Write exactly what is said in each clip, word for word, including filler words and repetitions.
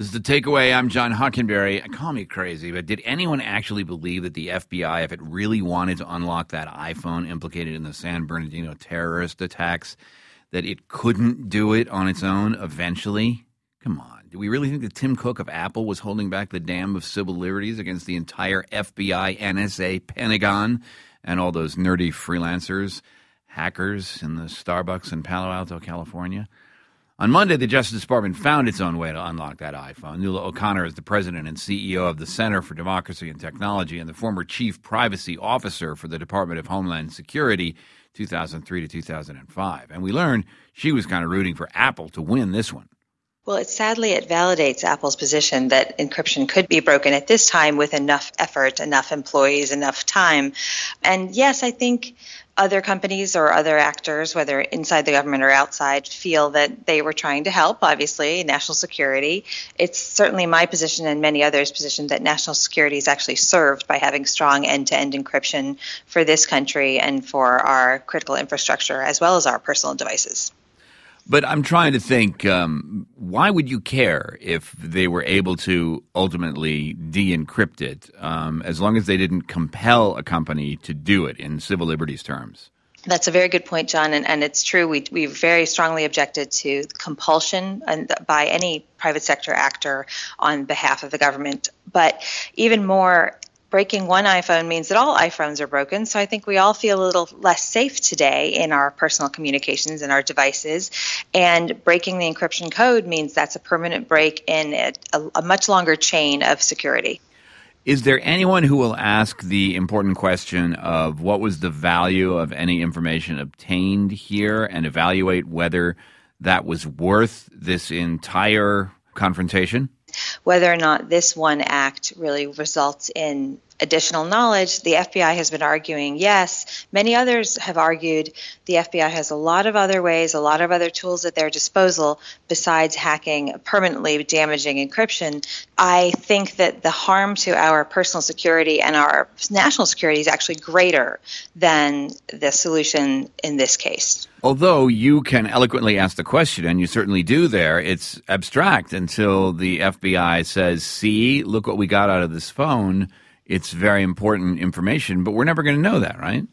This is The Takeaway. I'm John Hockenberry. Call me crazy, but did anyone actually believe that the F B I, if it really wanted to unlock that iPhone implicated in the San Bernardino terrorist attacks, that it couldn't do it on its own eventually? Come on. Do we really think that Tim Cook of Apple was holding back the dam of civil liberties against the entire F B I, N S A, Pentagon, and all those nerdy freelancers, hackers in the Starbucks in Palo Alto, California? On Monday, the Justice Department found its own way to unlock that iPhone. Nuala O'Connor is the president and C E O of the Center for Democracy and Technology and the former chief privacy officer for the Department of Homeland Security, two thousand three to two thousand five. And we learned she was kind of rooting for Apple to win this one. Well, it sadly, it validates Apple's position that encryption could be broken at this time with enough effort, enough employees, enough time. And yes, I think other companies or other actors, whether inside the government or outside, feel that they were trying to help, obviously, national security. It's certainly my position and many others' position that national security is actually served by having strong end-to-end encryption for this country and for our critical infrastructure as well as our personal devices. But I'm trying to think, um, why would you care if they were able to ultimately de-encrypt it, um, as long as they didn't compel a company to do it in civil liberties terms? That's a very good point, John, and, and it's true. We we very strongly objected to compulsion and by any private sector actor on behalf of the government. But even more, breaking one iPhone means that all iPhones are broken. So I think we all feel a little less safe today in our personal communications and our devices. And breaking the encryption code means that's a permanent break in a, a, a much longer chain of security. Is there anyone who will ask the important question of what was the value of any information obtained here and evaluate whether that was worth this entire confrontation? Whether or not this one act really results in additional knowledge, the F B I has been arguing yes. Many others have argued the F B I has a lot of other ways, a lot of other tools at their disposal besides hacking permanently damaging encryption. I think that the harm to our personal security and our national security is actually greater than the solution in this case. Although you can eloquently ask the question, and you certainly do there, it's abstract until the F B I says, see, look what we got out of this phone. It's very important information, but we're never going to know that, right?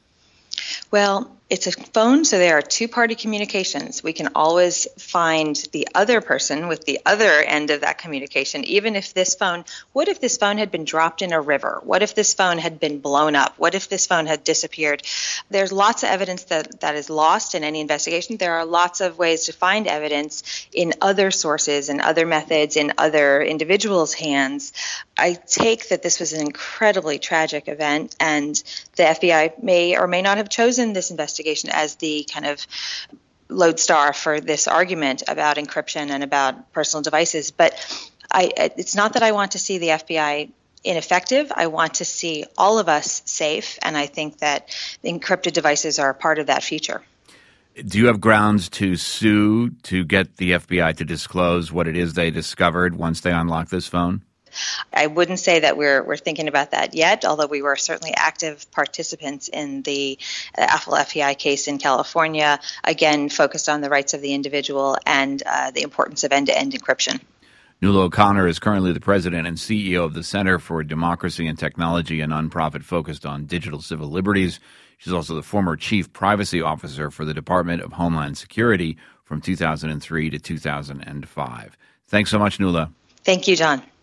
Well, it's a phone, so there are two-party communications. We can always find the other person with the other end of that communication, even if this phone, what if this phone had been dropped in a river? What if this phone had been blown up? What if this phone had disappeared? There's lots of evidence that, that is lost in any investigation. There are lots of ways to find evidence in other sources and other methods in other individuals' hands. I take that this was an incredibly tragic event, and the F B I may or may not have chosen this investigation as the kind of lodestar for this argument about encryption and about personal devices. But I, it's not that I want to see the F B I ineffective. I want to see all of us safe, and I think that encrypted devices are a part of that future. Do you have grounds to sue to get the F B I to disclose what it is they discovered once they unlocked this phone? I wouldn't say that we're we're thinking about that yet, although we were certainly active participants in the Apple F B I case in California, again, focused on the rights of the individual and uh, the importance of end-to-end encryption. Nuala O'Connor is currently the president and C E O of the Center for Democracy and Technology, a nonprofit focused on digital civil liberties. She's also the former chief privacy officer for the Department of Homeland Security from two thousand three to two thousand five. Thanks so much, Nuala. Thank you, John.